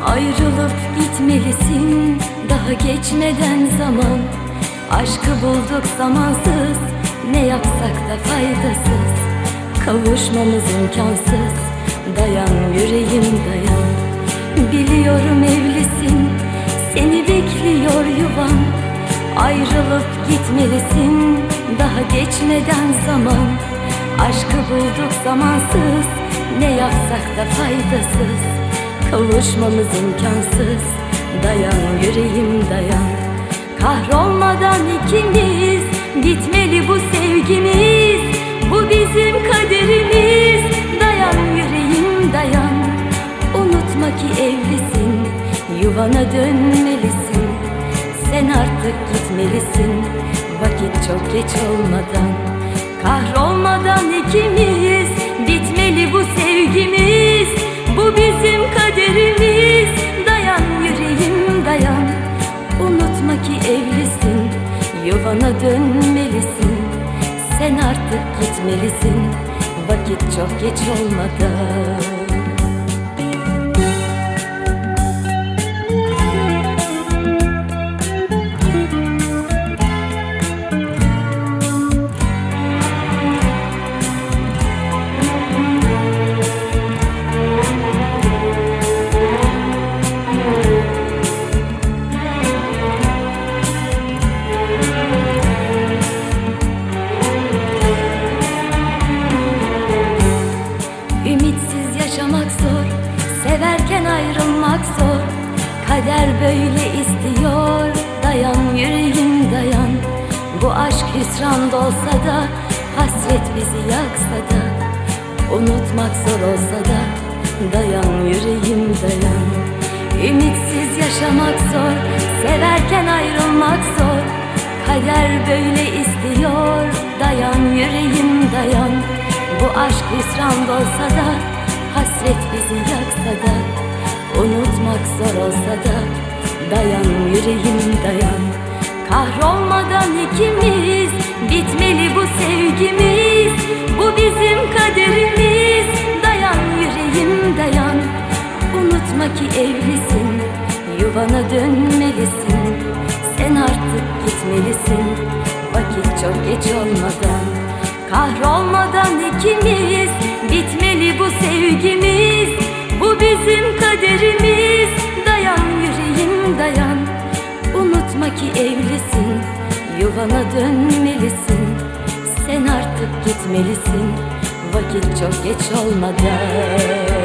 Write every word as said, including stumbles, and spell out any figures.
Ayrılıp gitmelisin daha geçmeden zaman. Aşkı bulduk zamansız, ne yapsak da faydasız. Kavuşmamız imkansız, dayan yüreğim dayan. Biliyorum evlisin, seni bekliyor yuvan. Ayrılıp gitmelisin daha geçmeden zaman. Aşkı bulduk zamansız, ne yapsak da faydasız. Kavuşmamız imkansız, dayan yüreğim dayan. Kahrolmadan ikimiz, bitmeli bu sevgimiz. Bu bizim kaderimiz, dayan yüreğim dayan. Unutma ki evlisin, yuvana dönmelisin. Sen artık gitmelisin, vakit çok geç olmadan. Kahrolmadan ikimiz, bitmeli bu sevgimiz. Bu bizim kaderimiz, dayan yüreğim dayan. Unutma ki evlisin, yuvana dönmelisin. Sen artık gitmelisin, vakit çok geç olmadan. Ümitsiz yaşamak zor, severken ayrılmak zor. Kader böyle istiyor, dayan yüreğim dayan. Bu aşk hüsran olsa da, hasret bizi yaksa da. Unutmak zor olsa da, dayan yüreğim dayan. Ümitsiz yaşamak zor, severken ayrılmak zor. Kader böyle istiyor, dayan yüreğim dayan. Bu aşk hüsran olsa da, hasret bizi yaksa da. Unutmak zor olsa da, dayan yüreğim dayan. Kahrolmadan ikimiz, bitmeli bu sevgimiz. Bu bizim kaderimiz, dayan yüreğim dayan. Unutma ki evlisin, yuvana dönmelisin. Sen artık gitmelisin, vakit çok geç olmadan. Kahrolmadan ikimiz, bitmeli bu sevgimiz. Bu bizim kaderimiz, dayan yüreğim dayan. Unutma ki evlisin, yuvana dönmelisin. Sen artık gitmelisin, vakit çok geç olmadan.